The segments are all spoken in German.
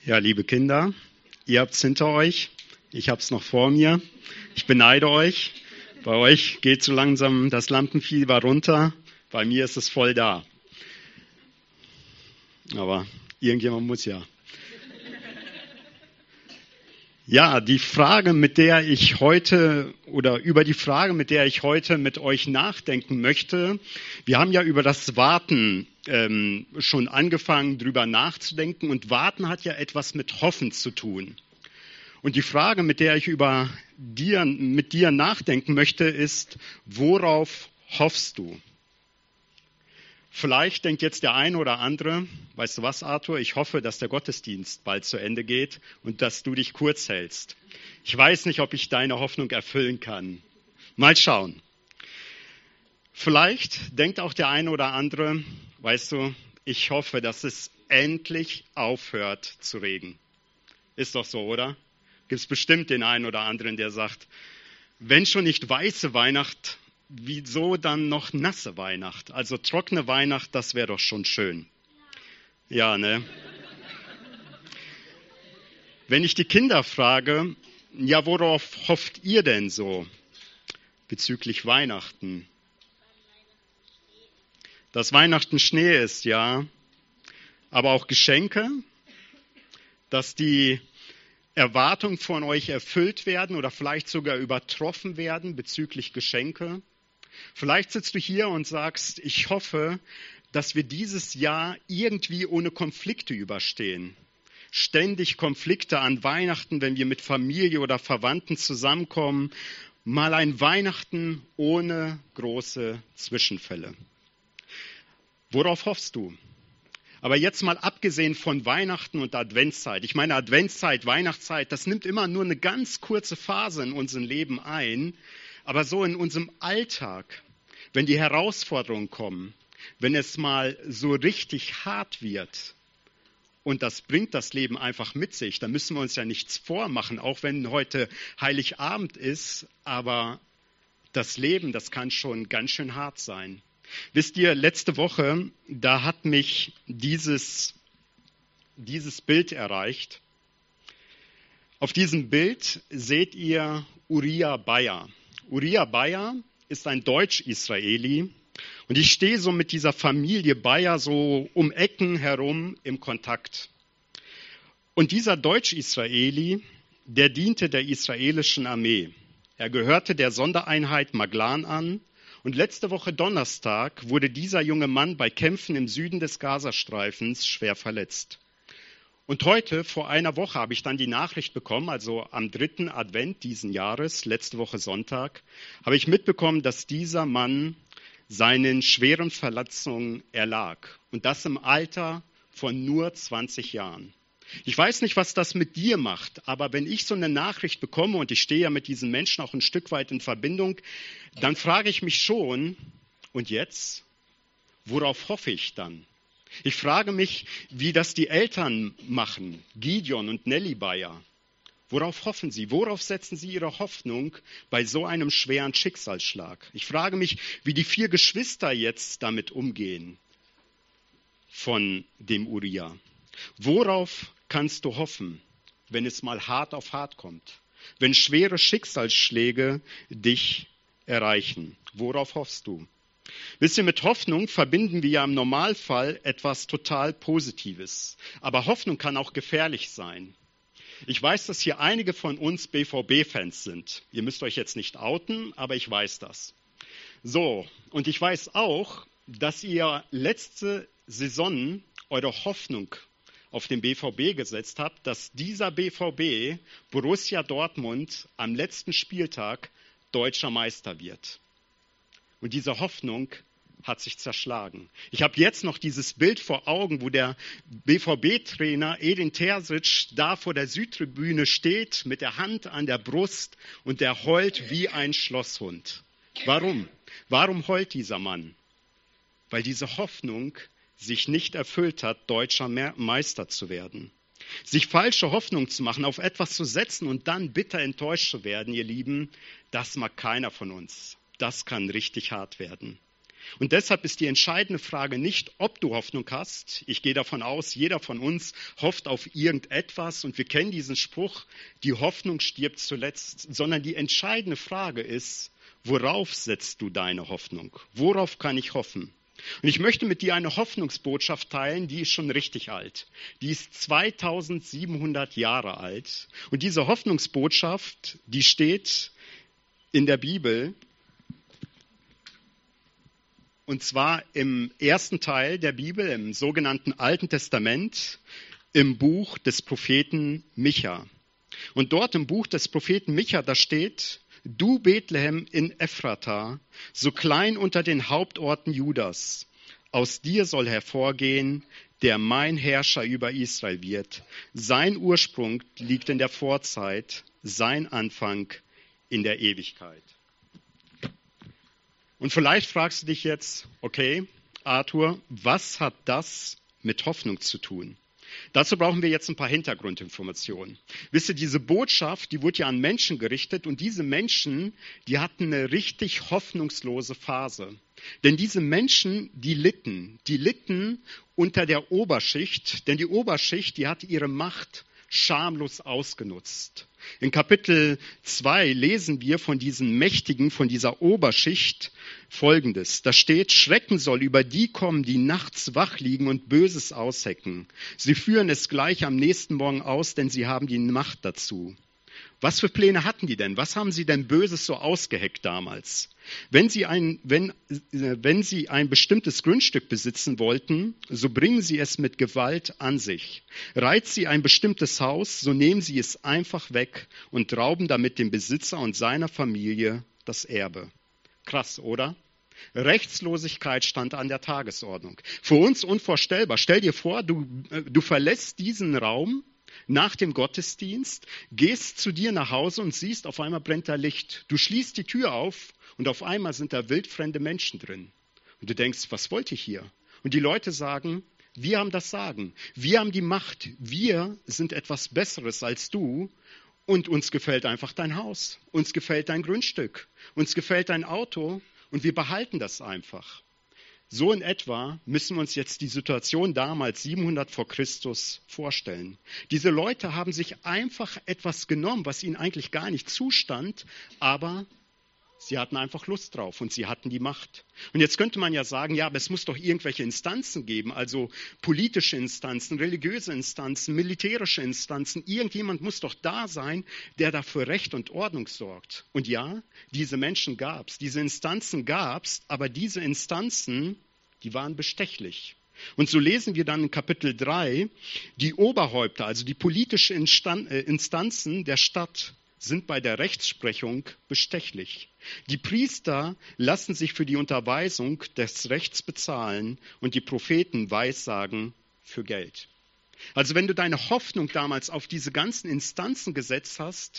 Ja, liebe Kinder, ihr habt's hinter euch, ich hab's noch vor mir. Ich beneide euch. Bei euch geht so langsam das Lampenfieber runter. Bei mir ist es voll da. Aber irgendjemand muss ja. Ja, die Frage, mit der ich heute mit euch nachdenken möchte, wir haben ja über das Warten schon angefangen, drüber nachzudenken, und Warten hat ja etwas mit Hoffen zu tun. Und die Frage, mit der ich mit dir nachdenken möchte, ist: Worauf hoffst du? Vielleicht denkt jetzt der eine oder andere: Weißt du was, Arthur, ich hoffe, dass der Gottesdienst bald zu Ende geht und dass du dich kurz hältst. Ich weiß nicht, ob ich deine Hoffnung erfüllen kann. Mal schauen. Vielleicht denkt auch der eine oder andere: Weißt du, ich hoffe, dass es endlich aufhört zu regnen. Ist doch so, oder? Gibt es bestimmt den einen oder anderen, der sagt: Wenn schon nicht weiße Weihnacht, wieso dann noch nasse Weihnacht? Also trockene Weihnacht, das wäre doch schon schön. Ja, ne? Wenn ich die Kinder frage: Ja, worauf hofft ihr denn so bezüglich Weihnachten? Dass Weihnachten Schnee ist, ja. Aber auch Geschenke, dass die Erwartungen von euch erfüllt werden oder vielleicht sogar übertroffen werden bezüglich Geschenke. Vielleicht sitzt du hier und sagst: Ich hoffe, dass wir dieses Jahr irgendwie ohne Konflikte überstehen. Ständig Konflikte an Weihnachten, wenn wir mit Familie oder Verwandten zusammenkommen. Mal ein Weihnachten ohne große Zwischenfälle. Worauf hoffst du? Aber jetzt mal abgesehen von Weihnachten und Adventszeit. Ich meine, Adventszeit, Weihnachtszeit, das nimmt immer nur eine ganz kurze Phase in unserem Leben ein. Aber so in unserem Alltag, wenn die Herausforderungen kommen, wenn es mal so richtig hart wird, und das bringt das Leben einfach mit sich, dann müssen wir uns ja nichts vormachen, auch wenn heute Heiligabend ist. Aber das Leben, das kann schon ganz schön hart sein. Wisst ihr, letzte Woche, da hat mich dieses Bild erreicht. Auf diesem Bild seht ihr Uriah Bayer. Uriah Bayer ist ein Deutsch-Israeli. Und ich stehe so mit dieser Familie Bayer so um Ecken herum im Kontakt. Und dieser Deutsch-Israeli, der diente der israelischen Armee. Er gehörte der Sondereinheit Maglan an. Und letzte Woche Donnerstag wurde dieser junge Mann bei Kämpfen im Süden des Gazastreifens schwer verletzt. Und heute, vor einer Woche, habe ich dann die Nachricht bekommen, also am 3. Advent diesen Jahres, letzte Woche Sonntag, habe ich mitbekommen, dass dieser Mann seinen schweren Verletzungen erlag. Und das im Alter von nur 20 Jahren. Ich weiß nicht, was das mit dir macht, aber wenn ich so eine Nachricht bekomme, und ich stehe ja mit diesen Menschen auch ein Stück weit in Verbindung, dann frage ich mich schon: Und jetzt? Worauf hoffe ich dann? Ich frage mich, wie das die Eltern machen, Gideon und Nelly Bayer. Worauf hoffen sie? Worauf setzen sie ihre Hoffnung bei so einem schweren Schicksalsschlag? Ich frage mich, wie die 4 Geschwister jetzt damit umgehen von dem Uriah. Worauf kannst du hoffen, wenn es mal hart auf hart kommt? Wenn schwere Schicksalsschläge dich erreichen? Worauf hoffst du? Wisst ihr, mit Hoffnung verbinden wir ja im Normalfall etwas total Positives. Aber Hoffnung kann auch gefährlich sein. Ich weiß, dass hier einige von uns BVB-Fans sind. Ihr müsst euch jetzt nicht outen, aber ich weiß das. So, und ich weiß auch, dass ihr letzte Saison eure Hoffnung auf den BVB gesetzt habt, dass dieser BVB, Borussia Dortmund, am letzten Spieltag deutscher Meister wird. Und diese Hoffnung hat sich zerschlagen. Ich habe jetzt noch dieses Bild vor Augen, wo der BVB-Trainer Edin Terzic da vor der Südtribüne steht, mit der Hand an der Brust, und der heult wie ein Schlosshund. Warum? Warum heult dieser Mann? Weil diese Hoffnung sich nicht erfüllt hat, deutscher Meister zu werden. Sich falsche Hoffnung zu machen, auf etwas zu setzen und dann bitter enttäuscht zu werden, ihr Lieben, das mag keiner von uns. Das kann richtig hart werden. Und deshalb ist die entscheidende Frage nicht, ob du Hoffnung hast. Ich gehe davon aus, jeder von uns hofft auf irgendetwas und wir kennen diesen Spruch, die Hoffnung stirbt zuletzt, sondern die entscheidende Frage ist, worauf setzt du deine Hoffnung? Worauf kann ich hoffen? Und ich möchte mit dir eine Hoffnungsbotschaft teilen, die ist schon richtig alt. Die ist 2700 Jahre alt. Und diese Hoffnungsbotschaft, die steht in der Bibel, und zwar im ersten Teil der Bibel, im sogenannten Alten Testament, im Buch des Propheten Micha. Und dort im Buch des Propheten Micha, da steht, du Bethlehem in Ephrata, so klein unter den Hauptorten Judas, aus dir soll hervorgehen, der mein Herrscher über Israel wird. Sein Ursprung liegt in der Vorzeit, sein Anfang in der Ewigkeit. Und vielleicht fragst du dich jetzt, okay, Arthur, was hat das mit Hoffnung zu tun? Dazu brauchen wir jetzt ein paar Hintergrundinformationen. Wisst ihr, diese Botschaft, die wurde ja an Menschen gerichtet und diese Menschen, die hatten eine richtig hoffnungslose Phase. Denn diese Menschen, die litten unter der Oberschicht, denn die Oberschicht, die hatte ihre Macht schamlos ausgenutzt. In Kapitel 2 lesen wir von diesen Mächtigen, von dieser Oberschicht Folgendes. Da steht, Schrecken soll über die kommen, die nachts wach liegen und Böses aushecken. Sie führen es gleich am nächsten Morgen aus, denn sie haben die Macht dazu. Was für Pläne hatten die denn? Was haben sie denn Böses so ausgeheckt damals? Wenn sie ein bestimmtes Grundstück besitzen wollten, so bringen sie es mit Gewalt an sich. Reizt sie ein bestimmtes Haus, so nehmen sie es einfach weg und rauben damit dem Besitzer und seiner Familie das Erbe. Krass, oder? Rechtslosigkeit stand an der Tagesordnung. Für uns unvorstellbar. Stell dir vor, du verlässt diesen Raum nach dem Gottesdienst, gehst zu dir nach Hause und siehst, auf einmal brennt da Licht. Du schließt die Tür auf und auf einmal sind da wildfremde Menschen drin. Und du denkst, was wollte ich hier? Und die Leute sagen, wir haben das Sagen, wir haben die Macht, wir sind etwas Besseres als du und uns gefällt einfach dein Haus, uns gefällt dein Grundstück, uns gefällt dein Auto und wir behalten das einfach. So in etwa müssen wir uns jetzt die Situation damals 700 vor Christus vorstellen. Diese Leute haben sich einfach etwas genommen, was ihnen eigentlich gar nicht zustand, aber sie hatten einfach Lust drauf und sie hatten die Macht. Und jetzt könnte man ja sagen, ja, aber es muss doch irgendwelche Instanzen geben, also politische Instanzen, religiöse Instanzen, militärische Instanzen. Irgendjemand muss doch da sein, der dafür Recht und Ordnung sorgt. Und ja, diese Menschen gab es, diese Instanzen gab es, aber diese Instanzen, die waren bestechlich. Und so lesen wir dann in Kapitel 3, die Oberhäupter, also die politischen Instanzen der Stadt, sind bei der Rechtsprechung bestechlich. Die Priester lassen sich für die Unterweisung des Rechts bezahlen und die Propheten weissagen für Geld. Also wenn du deine Hoffnung damals auf diese ganzen Instanzen gesetzt hast,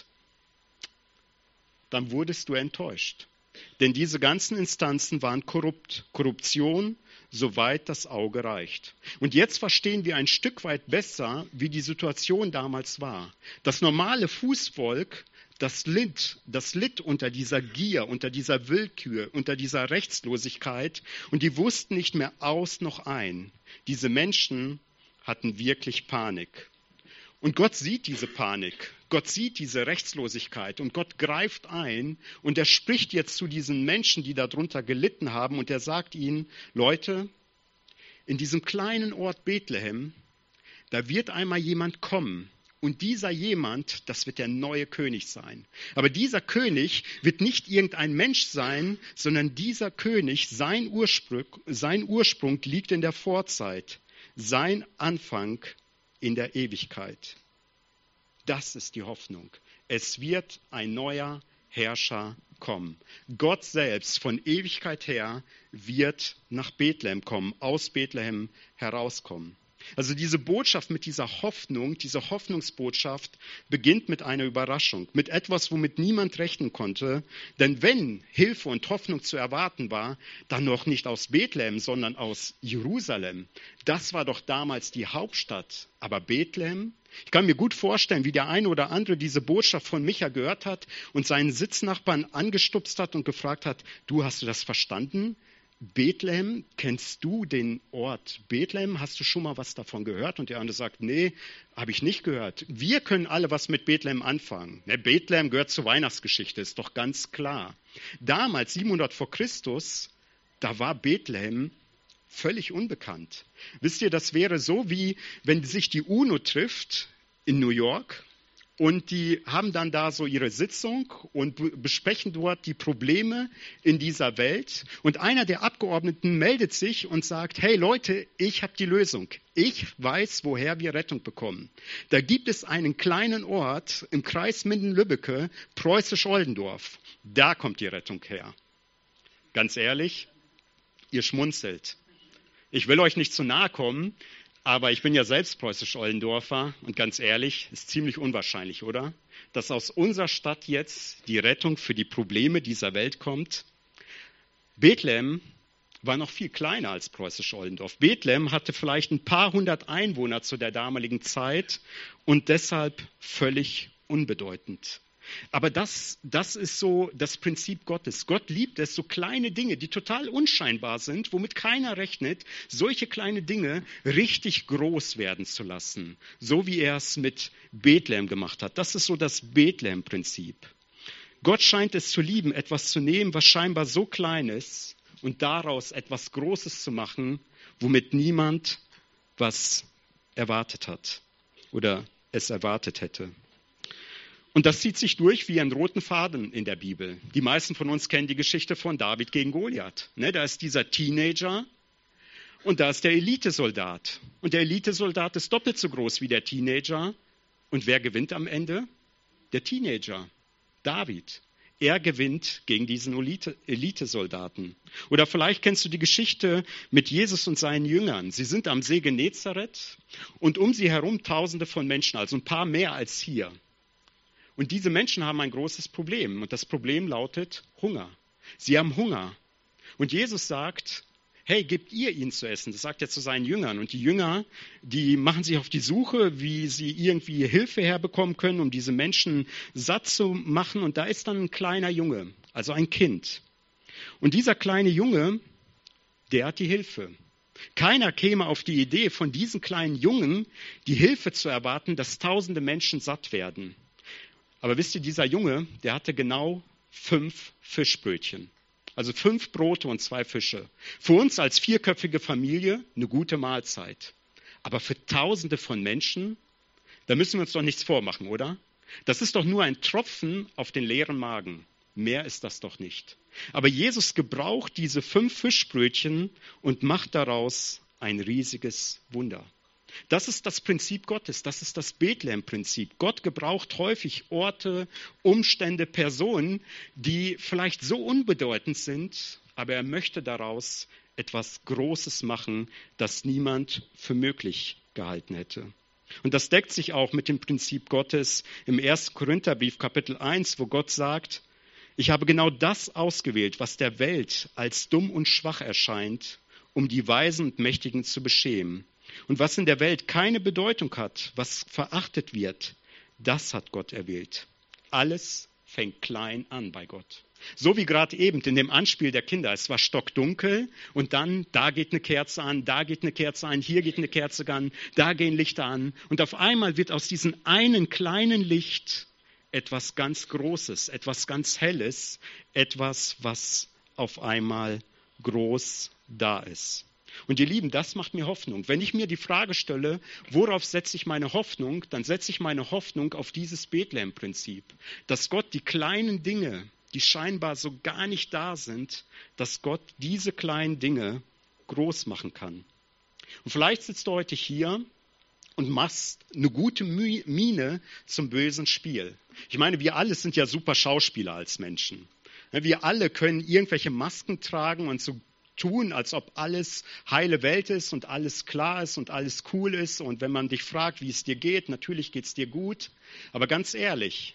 dann wurdest du enttäuscht. Denn diese ganzen Instanzen waren korrupt. Korruption, soweit das Auge reicht. Und jetzt verstehen wir ein Stück weit besser, wie die Situation damals war. Das normale Fußvolk, das litt unter dieser Gier, unter dieser Willkür, unter dieser Rechtslosigkeit und die wussten nicht mehr aus noch ein. Diese Menschen hatten wirklich Panik. Und Gott sieht diese Panik, Gott sieht diese Rechtslosigkeit und Gott greift ein und er spricht jetzt zu diesen Menschen, die darunter gelitten haben und er sagt ihnen, Leute, in diesem kleinen Ort Bethlehem, da wird einmal jemand kommen. Und dieser jemand, das wird der neue König sein. Aber dieser König wird nicht irgendein Mensch sein, sondern dieser König, sein Ursprung liegt in der Vorzeit, sein Anfang in der Ewigkeit. Das ist die Hoffnung. Es wird ein neuer Herrscher kommen. Gott selbst von Ewigkeit her wird nach Bethlehem kommen, aus Bethlehem herauskommen. Also diese Botschaft mit dieser Hoffnung, diese Hoffnungsbotschaft beginnt mit einer Überraschung, mit etwas, womit niemand rechnen konnte. Denn wenn Hilfe und Hoffnung zu erwarten war, dann noch nicht aus Bethlehem, sondern aus Jerusalem. Das war doch damals die Hauptstadt. Aber Bethlehem? Ich kann mir gut vorstellen, wie der eine oder andere diese Botschaft von Micha gehört hat und seinen Sitznachbarn angestupst hat und gefragt hat, du, hast du das verstanden? Bethlehem, kennst du den Ort Bethlehem? Hast du schon mal was davon gehört? Und der andere sagt, nee, habe ich nicht gehört. Wir können alle was mit Bethlehem anfangen. Ne, Bethlehem gehört zur Weihnachtsgeschichte, ist doch ganz klar. Damals, 700 vor Christus, da war Bethlehem völlig unbekannt. Wisst ihr, das wäre so, wie wenn sich die UNO trifft in New York und die haben dann da so ihre Sitzung und besprechen dort die Probleme in dieser Welt. Und einer der Abgeordneten meldet sich und sagt, hey Leute, ich habe die Lösung. Ich weiß, woher wir Rettung bekommen. Da gibt es einen kleinen Ort im Kreis Minden-Lübbecke, Preußisch-Oldendorf. Da kommt die Rettung her. Ganz ehrlich, ihr schmunzelt. Ich will euch nicht zu nahe kommen, aber ich bin ja selbst Preußisch-Oldendorfer und ganz ehrlich, ist ziemlich unwahrscheinlich, oder? Dass aus unserer Stadt jetzt die Rettung für die Probleme dieser Welt kommt. Bethlehem war noch viel kleiner als Preußisch-Oldendorf. Bethlehem hatte vielleicht ein paar hundert Einwohner zu der damaligen Zeit und deshalb völlig unbedeutend. Aber das ist so das Prinzip Gottes. Gott liebt es, so kleine Dinge, die total unscheinbar sind, womit keiner rechnet, solche kleine Dinge richtig groß werden zu lassen. So wie er es mit Bethlehem gemacht hat. Das ist so das Bethlehem-Prinzip. Gott scheint es zu lieben, etwas zu nehmen, was scheinbar so klein ist und daraus etwas Großes zu machen, womit niemand was erwartet hat oder es erwartet hätte. Und das zieht sich durch wie einen roten Faden in der Bibel. Die meisten von uns kennen die Geschichte von David gegen Goliath. Da ist dieser Teenager und da ist der Elitesoldat. Und der Elitesoldat ist doppelt so groß wie der Teenager. Und wer gewinnt am Ende? Der Teenager, David. Er gewinnt gegen diesen Elitesoldaten. Oder vielleicht kennst du die Geschichte mit Jesus und seinen Jüngern. Sie sind am See Genezareth und um sie herum Tausende von Menschen, also ein paar mehr als hier. Und diese Menschen haben ein großes Problem. Und das Problem lautet Hunger. Sie haben Hunger. Und Jesus sagt, hey, gebt ihr ihnen zu essen. Das sagt er zu seinen Jüngern. Und die Jünger, die machen sich auf die Suche, wie sie irgendwie Hilfe herbekommen können, um diese Menschen satt zu machen. Und da ist dann ein kleiner Junge, also ein Kind. Und dieser kleine Junge, der hat die Hilfe. Keiner käme auf die Idee, von diesen kleinen Jungen die Hilfe zu erwarten, dass tausende Menschen satt werden. Aber wisst ihr, dieser Junge, der hatte genau 5 Fischbrötchen. Also 5 Brote und 2 Fische. Für uns als 4köpfige Familie eine gute Mahlzeit. Aber für Tausende von Menschen, da müssen wir uns doch nichts vormachen, oder? Das ist doch nur ein Tropfen auf den leeren Magen. Mehr ist das doch nicht. Aber Jesus gebraucht diese 5 Fischbrötchen und macht daraus ein riesiges Wunder. Das ist das Prinzip Gottes, das ist das Bethlehem-Prinzip. Gott gebraucht häufig Orte, Umstände, Personen, die vielleicht so unbedeutend sind, aber er möchte daraus etwas Großes machen, das niemand für möglich gehalten hätte. Und das deckt sich auch mit dem Prinzip Gottes im 1. Korintherbrief Kapitel 1, wo Gott sagt, ich habe genau das ausgewählt, was der Welt als dumm und schwach erscheint, um die Weisen und Mächtigen zu beschämen. Und was in der Welt keine Bedeutung hat, was verachtet wird, das hat Gott erwählt. Alles fängt klein an bei Gott. So wie gerade eben in dem Anspiel der Kinder. Es war stockdunkel und dann, da geht eine Kerze an, da geht eine Kerze an, hier geht eine Kerze an, da gehen Lichter an. Und auf einmal wird aus diesem einen kleinen Licht etwas ganz Großes, etwas ganz Helles, etwas, was auf einmal groß da ist. Und ihr Lieben, das macht mir Hoffnung. Wenn ich mir die Frage stelle, worauf setze ich meine Hoffnung, dann setze ich meine Hoffnung auf dieses Bethlehem-Prinzip. Dass Gott die kleinen Dinge, die scheinbar so gar nicht da sind, dass Gott diese kleinen Dinge groß machen kann. Und vielleicht sitzt du heute hier und machst eine gute Miene zum bösen Spiel. Ich meine, wir alle sind ja super Schauspieler als Menschen. Wir alle können irgendwelche Masken tragen und so tun, als ob alles heile Welt ist und alles klar ist und alles cool ist. Und wenn man dich fragt, wie es dir geht, natürlich geht es dir gut. Aber ganz ehrlich,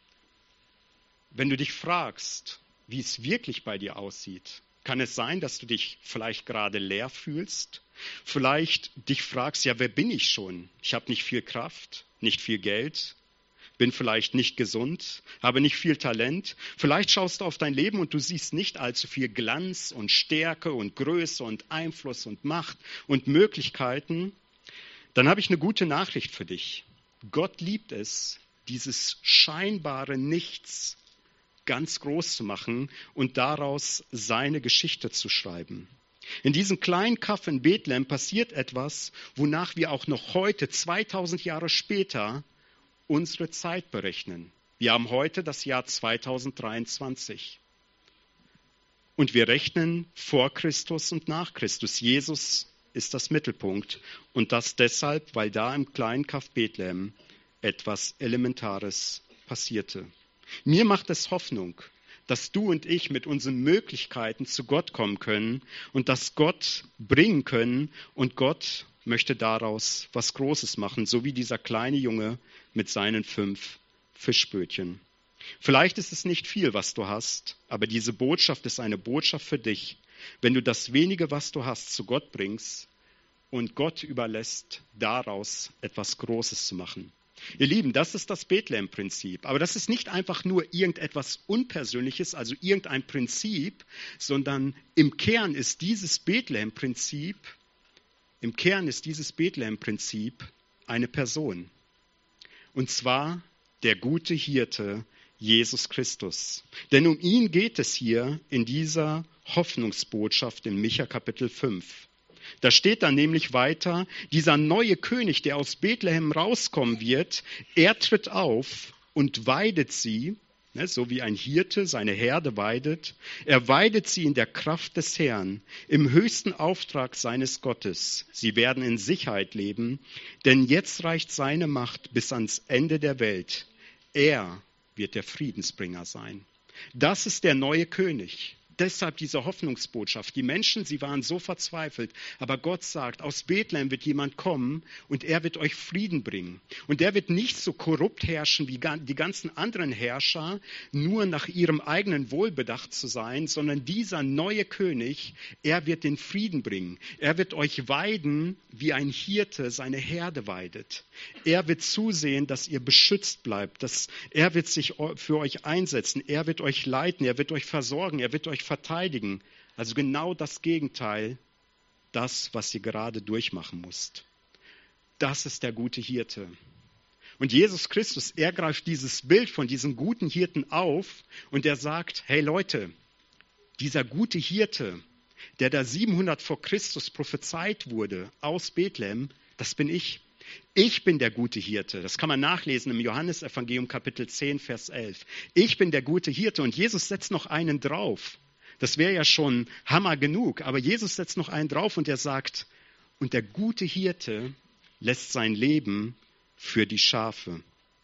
wenn du dich fragst, wie es wirklich bei dir aussieht, kann es sein, dass du dich vielleicht gerade leer fühlst? Vielleicht dich fragst, ja, wer bin ich schon? Ich habe nicht viel Kraft, nicht viel Geld, bin vielleicht nicht gesund, habe nicht viel Talent. Vielleicht schaust du auf dein Leben und du siehst nicht allzu viel Glanz und Stärke und Größe und Einfluss und Macht und Möglichkeiten. Dann habe ich eine gute Nachricht für dich. Gott liebt es, dieses scheinbare Nichts ganz groß zu machen und daraus seine Geschichte zu schreiben. In diesem kleinen Kaff in Bethlehem passiert etwas, wonach wir auch noch heute, 2000 Jahre später, unsere Zeit berechnen. Wir haben heute das Jahr 2023. Und wir rechnen vor Christus und nach Christus. Jesus ist das Mittelpunkt. Und das deshalb, weil da im kleinen Kaff Bethlehem etwas Elementares passierte. Mir macht es Hoffnung, dass du und ich mit unseren Möglichkeiten zu Gott kommen können und dass Gott bringen können und Gott möchte daraus was Großes machen, so wie dieser kleine Junge mit seinen 5 Fischbötchen. Vielleicht ist es nicht viel, was du hast, aber diese Botschaft ist eine Botschaft für dich, wenn du das wenige, was du hast, zu Gott bringst und Gott überlässt, daraus etwas Großes zu machen. Ihr Lieben, das ist das Bethlehem-Prinzip. Aber das ist nicht einfach nur irgendetwas Unpersönliches, also irgendein Prinzip, sondern im Kern ist dieses Bethlehem-Prinzip eine Person. Und zwar der gute Hirte Jesus Christus. Denn um ihn geht es hier in dieser Hoffnungsbotschaft in Micha Kapitel 5. Da steht dann nämlich weiter, dieser neue König, der aus Bethlehem rauskommen wird, er tritt auf und weidet sie, so wie ein Hirte seine Herde weidet. Er weidet sie in der Kraft des Herrn, im höchsten Auftrag seines Gottes. Sie werden in Sicherheit leben, denn jetzt reicht seine Macht bis ans Ende der Welt. Er wird der Friedensbringer sein. Das ist der neue König. Deshalb diese Hoffnungsbotschaft. Die Menschen, sie waren so verzweifelt. Aber Gott sagt, aus Bethlehem wird jemand kommen und er wird euch Frieden bringen. Und der wird nicht so korrupt herrschen wie die ganzen anderen Herrscher, nur nach ihrem eigenen Wohlbedacht zu sein, sondern dieser neue König, er wird den Frieden bringen. Er wird euch weiden, wie ein Hirte seine Herde weidet. Er wird zusehen, dass ihr beschützt bleibt. Er wird sich für euch einsetzen. Er wird euch leiten. Er wird euch versorgen. Er wird euch verteidigen. Also genau das Gegenteil, das, was ihr gerade durchmachen müsst. Das ist der gute Hirte. Und Jesus Christus, er greift dieses Bild von diesem guten Hirten auf und er sagt, hey Leute, dieser gute Hirte, der da 700 vor Christus prophezeit wurde aus Bethlehem, das bin ich. Ich bin der gute Hirte. Das kann man nachlesen im Johannesevangelium Kapitel 10, Vers 11. Ich bin der gute Hirte und Jesus setzt noch einen drauf. Das wäre ja schon Hammer genug, aber Jesus setzt noch einen drauf und er sagt, und der gute Hirte lässt sein Leben für die Schafe.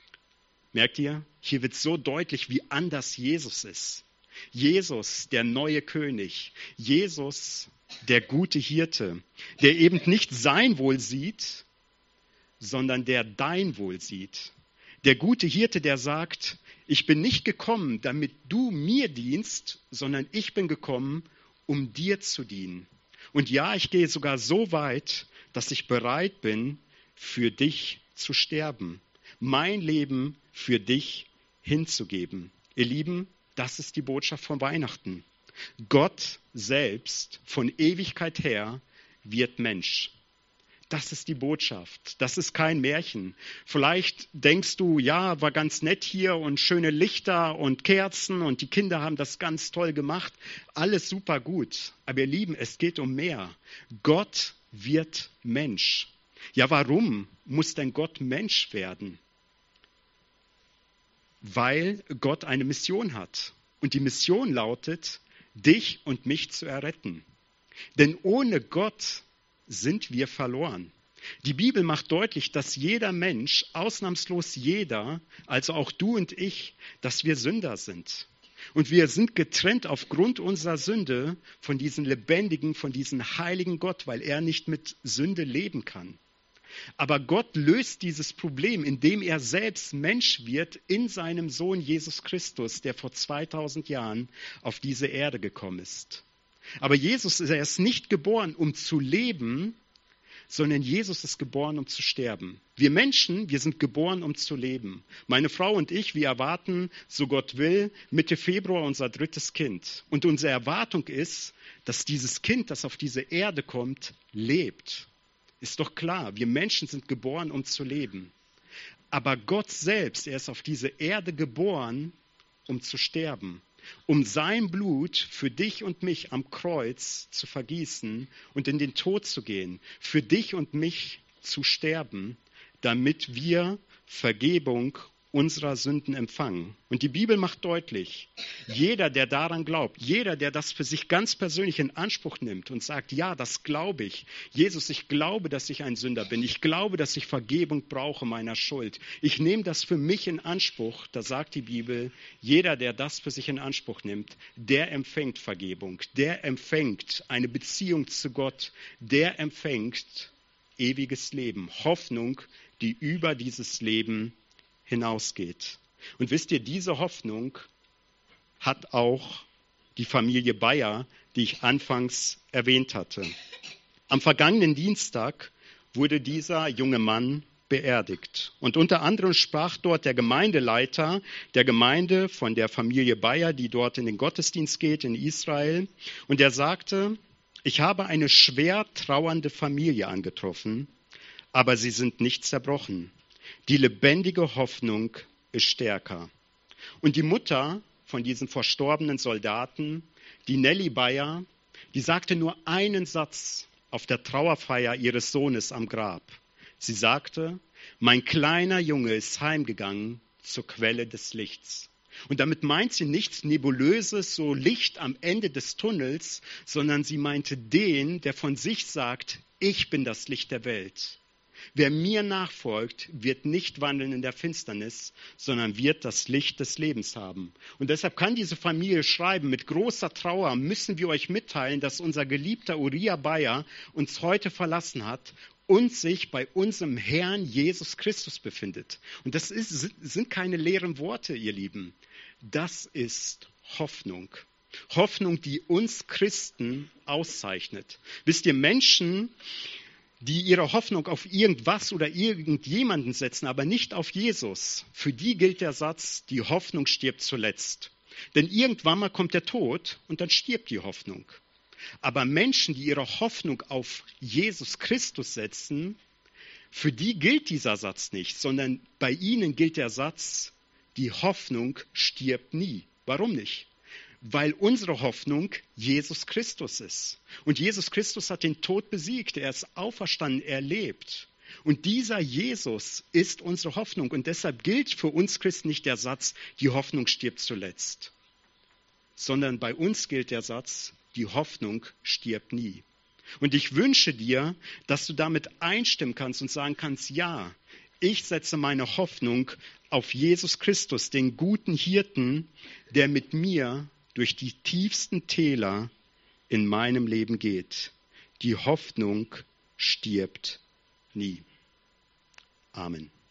Merkt ihr? Hier wird so deutlich, wie anders Jesus ist. Jesus, der neue König. Jesus, der gute Hirte, der eben nicht sein Wohl sieht, sondern der dein Wohl sieht. Der gute Hirte, der sagt, ich bin nicht gekommen, damit du mir dienst, sondern ich bin gekommen, um dir zu dienen. Und ja, ich gehe sogar so weit, dass ich bereit bin, für dich zu sterben, mein Leben für dich hinzugeben. Ihr Lieben, das ist die Botschaft von Weihnachten. Gott selbst von Ewigkeit her wird Mensch. Das ist die Botschaft. Das ist kein Märchen. Vielleicht denkst du, ja, war ganz nett hier und schöne Lichter und Kerzen und die Kinder haben das ganz toll gemacht. Alles super gut. Aber ihr Lieben, es geht um mehr. Gott wird Mensch. Ja, warum muss denn Gott Mensch werden? Weil Gott eine Mission hat. Und die Mission lautet, dich und mich zu erretten. Denn ohne Gott sind wir verloren. Die Bibel macht deutlich, dass jeder Mensch, ausnahmslos jeder, also auch du und ich, dass wir Sünder sind. Und wir sind getrennt aufgrund unserer Sünde von diesem lebendigen, von diesem heiligen Gott, weil er nicht mit Sünde leben kann. Aber Gott löst dieses Problem, indem er selbst Mensch wird in seinem Sohn Jesus Christus, der vor 2000 Jahren auf diese Erde gekommen ist. Aber Jesus ist erst nicht geboren, um zu leben, sondern Jesus ist geboren, um zu sterben. Wir Menschen, wir sind geboren, um zu leben. Meine Frau und ich, wir erwarten, so Gott will, Mitte Februar unser 3. Kind. Und unsere Erwartung ist, dass dieses Kind, das auf diese Erde kommt, lebt. Ist doch klar, wir Menschen sind geboren, um zu leben. Aber Gott selbst, er ist auf diese Erde geboren, um zu sterben. Um sein Blut für dich und mich am Kreuz zu vergießen und in den Tod zu gehen, für dich und mich zu sterben, damit wir Vergebung unserer Sünden empfangen. Und die Bibel macht deutlich, jeder, der daran glaubt, jeder, der das für sich ganz persönlich in Anspruch nimmt und sagt, ja, das glaube ich. Jesus, ich glaube, dass ich ein Sünder bin. Ich glaube, dass ich Vergebung brauche meiner Schuld. Ich nehme das für mich in Anspruch. Da sagt die Bibel, jeder, der das für sich in Anspruch nimmt, der empfängt Vergebung. Der empfängt eine Beziehung zu Gott. Der empfängt ewiges Leben. Hoffnung, die über dieses Leben hinausgeht. Und wisst ihr, diese Hoffnung hat auch die Familie Bayer, die ich anfangs erwähnt hatte. Am vergangenen Dienstag wurde dieser junge Mann beerdigt. Und unter anderem sprach dort der Gemeindeleiter der Gemeinde von der Familie Bayer, die dort in den Gottesdienst geht in Israel. Und er sagte, ich habe eine schwer trauernde Familie angetroffen, aber sie sind nicht zerbrochen. Die lebendige Hoffnung ist stärker. Und die Mutter von diesem verstorbenen Soldaten, die Nelly Bayer, die sagte nur einen Satz auf der Trauerfeier ihres Sohnes am Grab. Sie sagte, mein kleiner Junge ist heimgegangen zur Quelle des Lichts. Und damit meint sie nichts Nebulöses, so Licht am Ende des Tunnels, sondern sie meinte den, der von sich sagt, ich bin das Licht der Welt. Wer mir nachfolgt, wird nicht wandeln in der Finsternis, sondern wird das Licht des Lebens haben. Und deshalb kann diese Familie schreiben, mit großer Trauer müssen wir euch mitteilen, dass unser geliebter Uriah Bayer uns heute verlassen hat und sich bei unserem Herrn Jesus Christus befindet. Und das sind keine leeren Worte, ihr Lieben. Das ist Hoffnung. Hoffnung, die uns Christen auszeichnet. Wisst ihr, Menschen, die ihre Hoffnung auf irgendwas oder irgendjemanden setzen, aber nicht auf Jesus, für die gilt der Satz, die Hoffnung stirbt zuletzt. Denn irgendwann mal kommt der Tod und dann stirbt die Hoffnung. Aber Menschen, die ihre Hoffnung auf Jesus Christus setzen, für die gilt dieser Satz nicht, sondern bei ihnen gilt der Satz, die Hoffnung stirbt nie. Warum nicht? Weil unsere Hoffnung Jesus Christus ist. Und Jesus Christus hat den Tod besiegt. Er ist auferstanden, er lebt. Und dieser Jesus ist unsere Hoffnung. Und deshalb gilt für uns Christen nicht der Satz, die Hoffnung stirbt zuletzt. Sondern bei uns gilt der Satz, die Hoffnung stirbt nie. Und ich wünsche dir, dass du damit einstimmen kannst und sagen kannst, ja, ich setze meine Hoffnung auf Jesus Christus, den guten Hirten, der mit mir durch die tiefsten Täler in meinem Leben geht. Die Hoffnung stirbt nie. Amen.